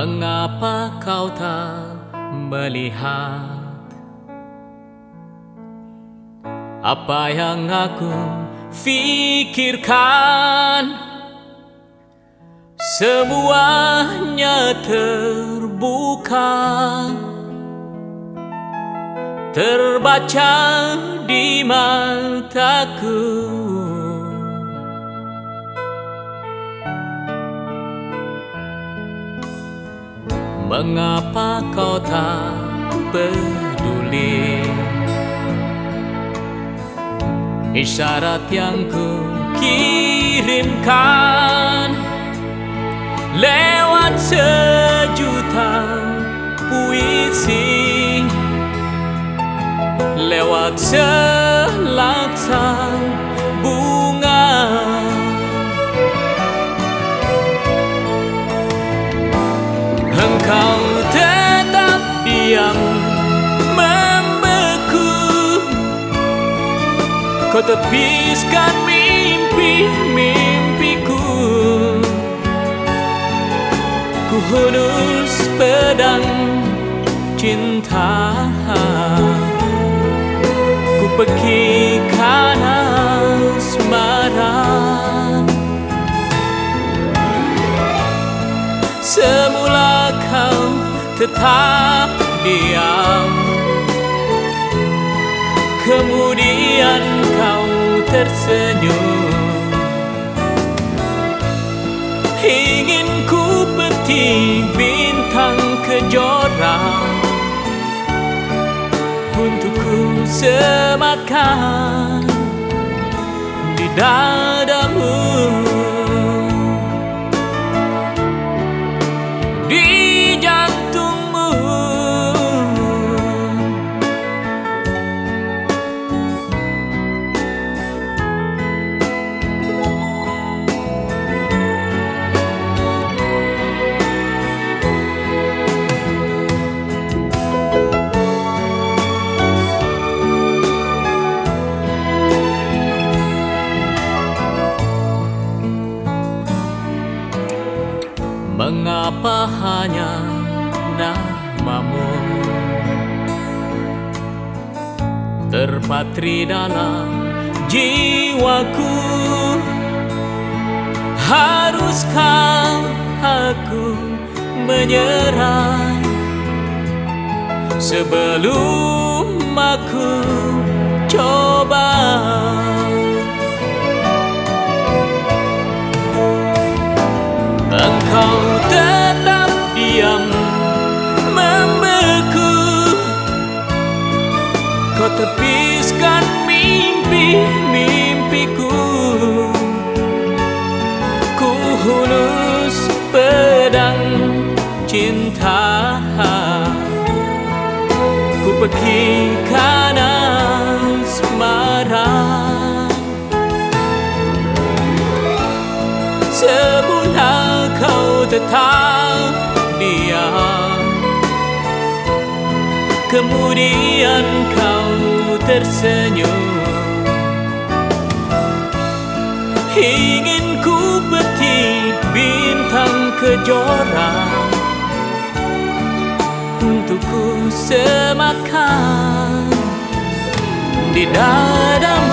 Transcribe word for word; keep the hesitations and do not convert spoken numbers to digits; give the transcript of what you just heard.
Mengapa kau tak melihat apa yang aku fikirkan? Semuanya terbuka, terbaca di mataku. Mengapa kau tak peduli isyarat yang ku kirimkan lewat sejuta puisi, lewat selaksa bunga. Engkau tetap diam membeku, kau tepiskan mimpi-mimpiku. Ku hulus pedang cinta, ku pekikan asmara. Semula kau tetap diam, kemudian kau tersenyum. Ingin ku petik bintang kejora untuk ku sematkan di dadamu, di jantungmu. Mengapa hanya namamu terpatri dalam jiwaku? Haruskah aku menyerah sebelum aku coba? Engkau tetap diam membeku, kau tepiskan mimpi-mimpiku. Ku hulus pedang cinta, ku pekikan asmara. Semula kau tetap diam, kemudian kau tersenyum. Ingin ku petik bintang kejora untuk ku sematkan di dadamu.